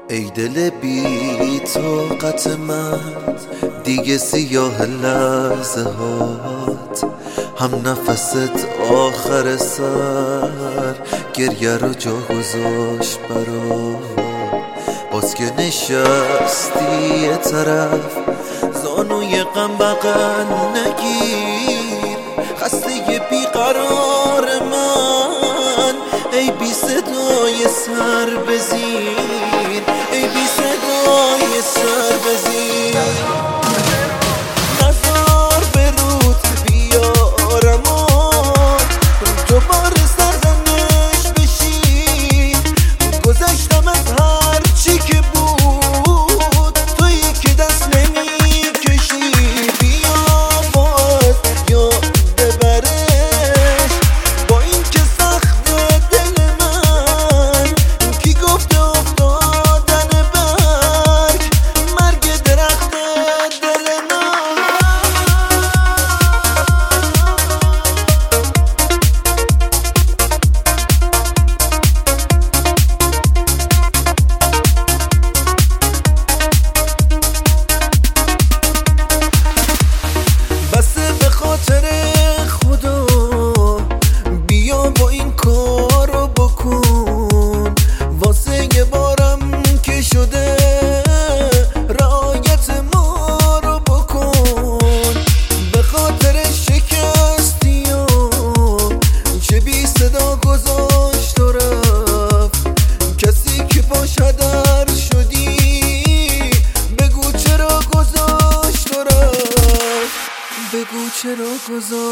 ای دل بی طاقت من، دیگه سیاه لحظه هات، هم نفست آخر سر گریه رو جا گذاشت برات. باز که نشستی یه طرف، زانوی غم بغل نگیر، خسته بیقرار من، ای بی صدای سر بزیر، ای بی صدای سر بزیر. نظر به رود بیارم دوباره سرزنش بشی، گذشتم از هر چی که بود، تویی که دست نمیکشی. بیا باز یاد ببرش، با این که سخت دل من، کی گفته افتادن برگ مرگ درخت دل من. بسه به خاطر خدا، بیا با این کارو بکن، واسه یه بارم که شده رعایت ما رو بکن. به خاطر شکستی و چه بی صدا گذاشت و رفت، کسی که باش هدر شدی، بگو چرا گذاشت و رفت، بگو چرا گذاشت